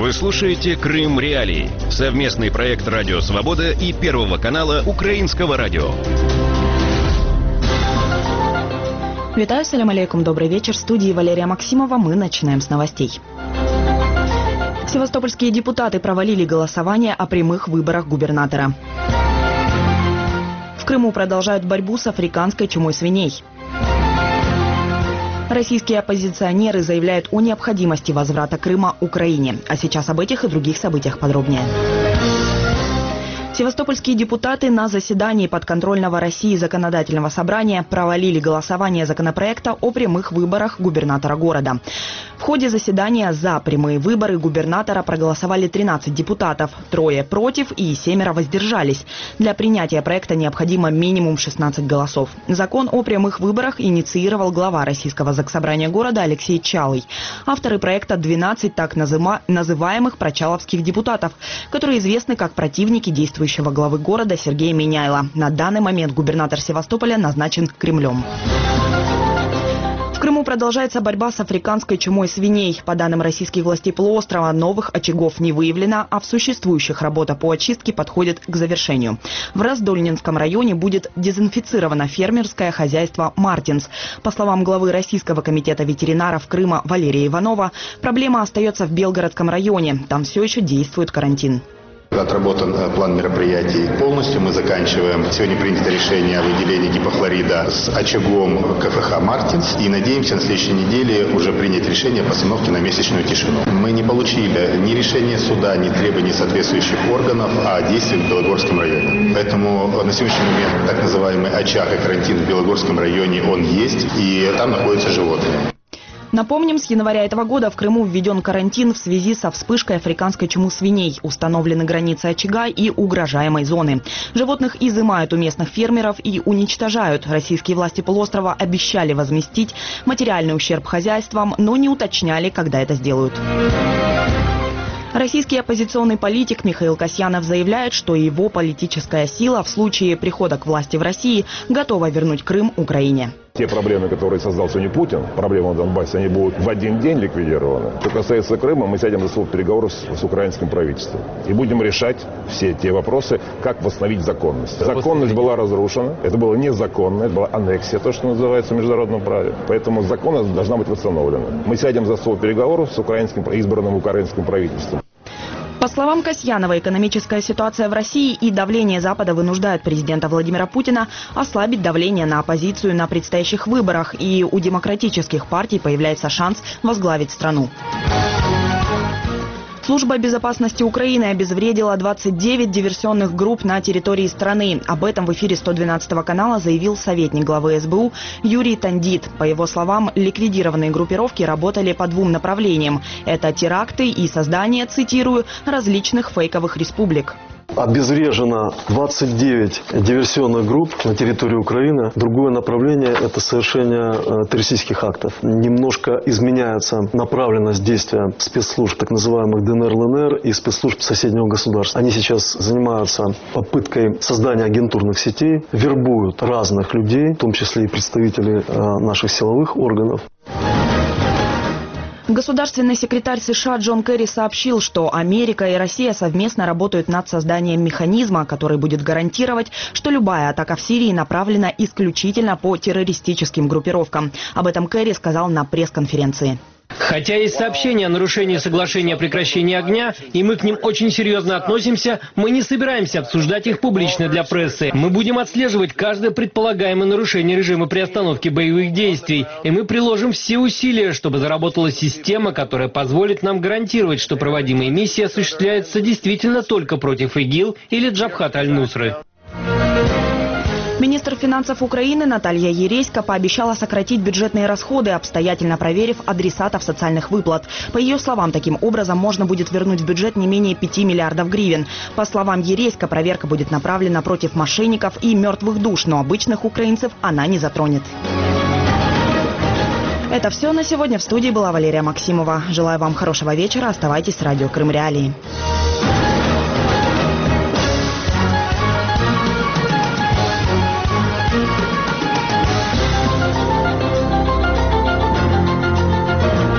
Вы слушаете «Крым Реалии» — совместный проект «Радио Свобода» и Первого канала Украинского радио. Витаю, салям алейкум, добрый вечер. В студии Валерия Максимова. Мы начинаем с новостей. Севастопольские депутаты провалили голосование о прямых выборах губернатора. В Крыму продолжают борьбу с африканской чумой свиней. Российские оппозиционеры заявляют о необходимости возврата Крыма Украине. А сейчас об этих и других событиях подробнее. Севастопольские депутаты на заседании подконтрольного России законодательного собрания провалили голосование законопроекта о прямых выборах губернатора города. В ходе заседания за прямые выборы губернатора проголосовали 13 депутатов, 3 против и 7 воздержались. Для принятия проекта необходимо минимум 16 голосов. Закон о прямых выборах инициировал глава Российского заксобрания города Алексей Чалый. Авторы проекта 12 так называемых прочаловских депутатов, которые известны как противники действующего главы города Сергея Миняйла. На данный момент губернатор Севастополя назначен Кремлем. В Крыму продолжается борьба с африканской чумой свиней. По данным российских властей полуострова, новых очагов не выявлено, а в существующих работа по очистке подходит к завершению. В Раздольнинском районе будет дезинфицировано фермерское хозяйство «Мартинс». По словам главы Российского комитета ветеринаров Крыма Валерия Иванова, проблема остается в Белгородском районе. Там все еще действует карантин. Отработан план мероприятий полностью. Мы заканчиваем. Сегодня принято решение о выделении гипохлорида с очагом КФХ «Мартинс». И надеемся на следующей неделе уже принять решение о постановке на месячную тишину. Мы не получили ни решения суда, ни требований соответствующих органов о действиях в Белогорском районе. Поэтому на сегодняшний момент так называемый очаг и карантин в Белогорском районе он есть. И там находятся животные. Напомним, с января этого года в Крыму введен карантин в связи со вспышкой африканской чумы свиней. Установлены границы очага и угрожаемой зоны. Животных изымают у местных фермеров и уничтожают. Российские власти полуострова обещали возместить материальный ущерб хозяйствам, но не уточняли, когда это сделают. Российский оппозиционный политик Михаил Касьянов заявляет, что его политическая сила в случае прихода к власти в России готова вернуть Крым Украине. Те проблемы, которые создал сегодня Путин, проблемы в Донбассе, они будут в один день ликвидированы. Что касается Крыма, мы сядем за стол переговоров с украинским правительством. И будем решать все те вопросы, как восстановить законность. Законность была разрушена, это было незаконно, это была аннексия, то, что называется в международном праве. Поэтому законность должна быть восстановлена. Мы сядем за стол переговоров с избранным украинским правительством. По словам Касьянова, экономическая ситуация в России и давление Запада вынуждают президента Владимира Путина ослабить давление на оппозицию на предстоящих выборах, и у демократических партий появляется шанс возглавить страну. Служба безопасности Украины обезвредила 29 диверсионных групп на территории страны. Об этом в эфире 112 канала заявил советник главы СБУ Юрий Тандит. По его словам, ликвидированные группировки работали по двум направлениям. Это теракты и создание, цитирую, различных фейковых республик. Обезврежено 29 диверсионных групп на территории Украины. Другое направление – это совершение террористических актов. Немножко изменяется направленность действия спецслужб, так называемых ДНР, ЛНР и спецслужб соседнего государства. Они сейчас занимаются попыткой создания агентурных сетей, вербуют разных людей, в том числе и представителей наших силовых органов. Государственный секретарь США Джон Керри сообщил, что Америка и Россия совместно работают над созданием механизма, который будет гарантировать, что любая атака в Сирии направлена исключительно по террористическим группировкам. Об этом Керри сказал на пресс-конференции. Хотя есть сообщения о нарушении соглашения о прекращении огня, и мы к ним очень серьезно относимся, мы не собираемся обсуждать их публично для прессы. Мы будем отслеживать каждое предполагаемое нарушение режима приостановки боевых действий, и мы приложим все усилия, чтобы заработала система, которая позволит нам гарантировать, что проводимые миссии осуществляются действительно только против ИГИЛ или Джабхат аль-Нусры. Министр финансов Украины Наталья Ереська пообещала сократить бюджетные расходы, обстоятельно проверив адресатов социальных выплат. По ее словам, таким образом можно будет вернуть в бюджет не менее 5 миллиардов гривен. По словам Ереська, проверка будет направлена против мошенников и мертвых душ, но обычных украинцев она не затронет. Это все на сегодня. В студии была Валерия Максимова. Желаю вам хорошего вечера. Оставайтесь с радио Крым Реалии.